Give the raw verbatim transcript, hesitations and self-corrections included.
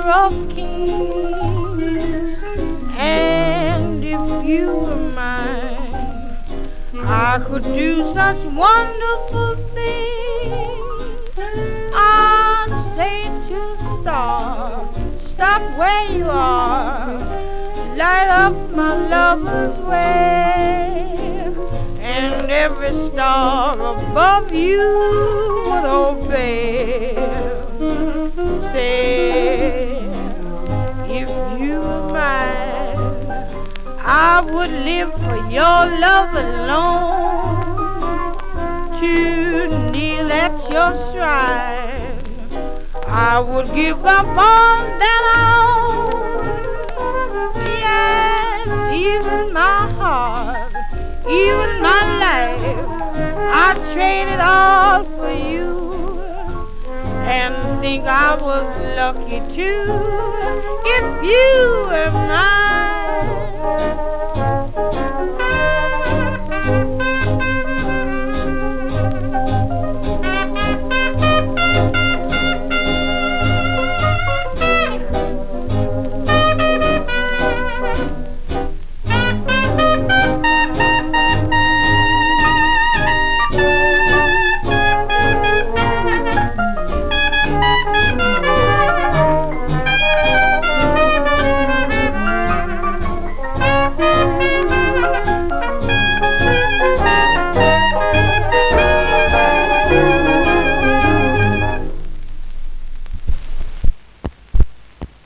of kings. And if you were mine, I could do such wonderful things. I'd say to a star, stop where you are, light up my lover's way. And every star above you would obey. Say, if you were mine, I would live for your love alone, to kneel at your shrine. I would give up all that I own. Yes, even my heart, even my life, I'd trade it all for you, and think I was lucky too if you were mine.